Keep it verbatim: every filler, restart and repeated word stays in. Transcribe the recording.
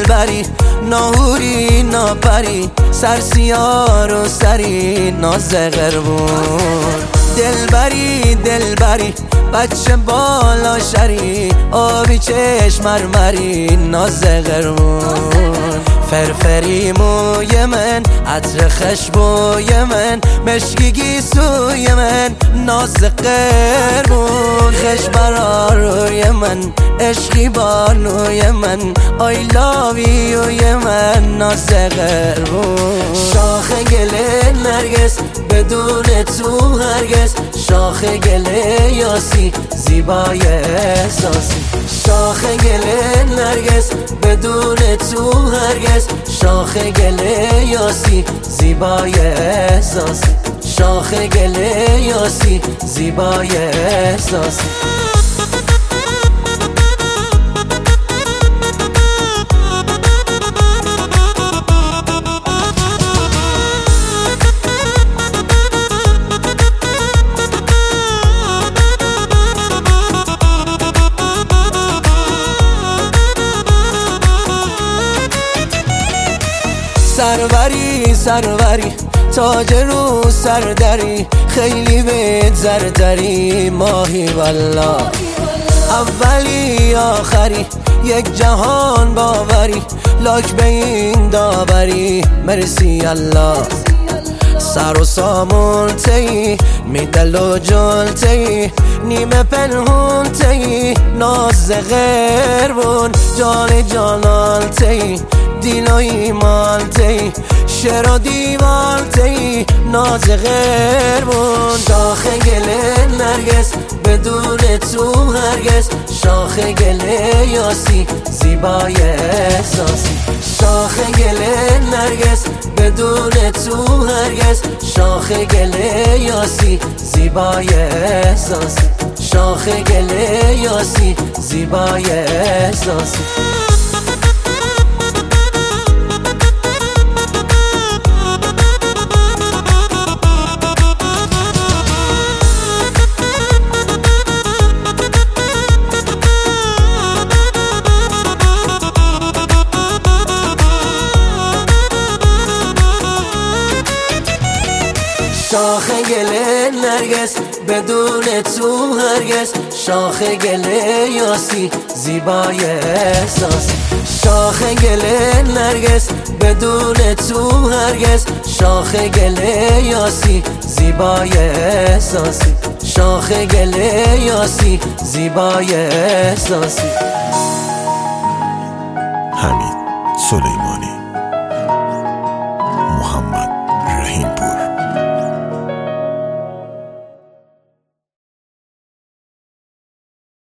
دلبری ناهوری ناپری سرسیار و سری ناز قربون دلبری دلبری بچه بالا شری آبی چشم مرمری ناز قربون فرفری موی من عطر خشبوی من مشکی گیسوی من ناز قربون خش براروی من عشقی بانوی من I love you من ناز قربون شاخ گل نرگس بدون تو هرگز شاخ گل یاسی زیبای احساسی شاخ گل نرگس بدون تو هرگز شاخ گل یاسی زیبای احساسی شاخ گل یاسی زیبای احساسی سروری سروری تاج رو سردری خیلی بهت زردری ماهی والله اولی آخری یک جهان باوری لاک به این داوری مرسی الله سر و سامون تی میدل و جل تی نیمه پنهون تی ناز غربون جان جانان تی دیل و ایمان تی شعر و دیوان تی ناز غربون شاخ گل نرگس بدون تو هرگز شاخ گل یاسی زیبای احساسی شاخ گل نرگس بدون تو هرگز شاخ گل یاسی زیبای احساسی شاخ گل یاسی زیبای احساسی شاخ گل نرگس بدون تو هرگز شاخ گل یاسی زیبای احساسی شاخ گل نرگس بدون تو هرگز شاخ گل یاسی زیبای احساسی شاخ گل یاسی زیبای احساسی حمید سلیمانی.